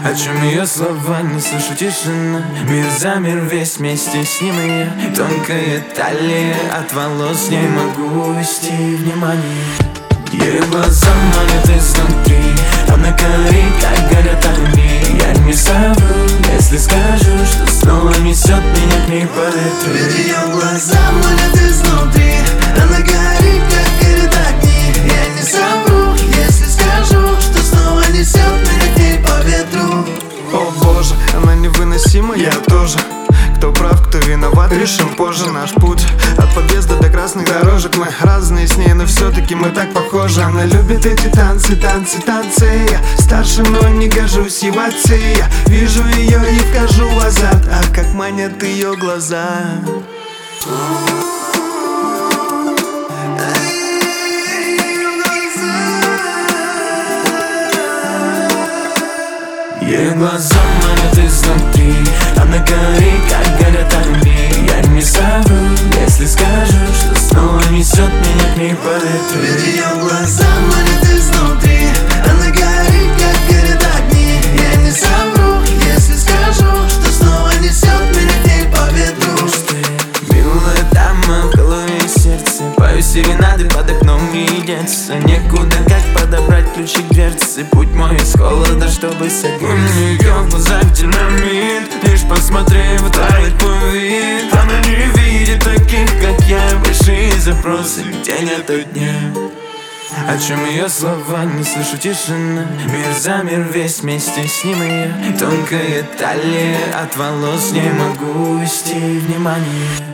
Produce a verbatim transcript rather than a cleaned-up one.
О чем ее слова, не слышу тишина. Мир замер весь вместе с ним и я. Тонкая талия, от волос не могу вести внимание. Ее глаза манят изнутри, она горит, как горят огни. Я не совру, если скажу, что снова несет меня к ней по ветру. Ведь ее глаза манят изнутри, она горит, как горят огни. Я не совру, если скажу, что снова несет меня к ней по ветру. О боже, она невыносима, я тоже. Кто прав, кто виноват, решим позже. Наш путь от подъезда до красных дорожек. Мы разные с ней, но все-таки мы так похожи. Она любит эти танцы, танцы, танцы. Я старше, но не гожусь ей в отцы. Я вижу ее и вхожу в азарт. А как манят ее глаза. Ее глаза манят изнутри, она горит, как горят огни. Я не совру, если скажу, что снова несет меня к ней по ветру. Ведь ее глаза манят изнутри, она горит, как горят огни. Я не совру, если скажу, что снова несет меня к ней по ветру. Милая дама, в голове и сердце, пою серенады под окном и деться. Некуда, как подобрать ключи к дверце. Путь мой из холода, чтобы согреть. У нее в глазах динамит, лишь посмотрев, тает мой вид. Она не видит таких, как я, большие запросы, где нету дня. О чем ее слова, не слышу тишина. Мир замер весь вместе с ним и я. Тонкая талия, от волос не могу вести внимание.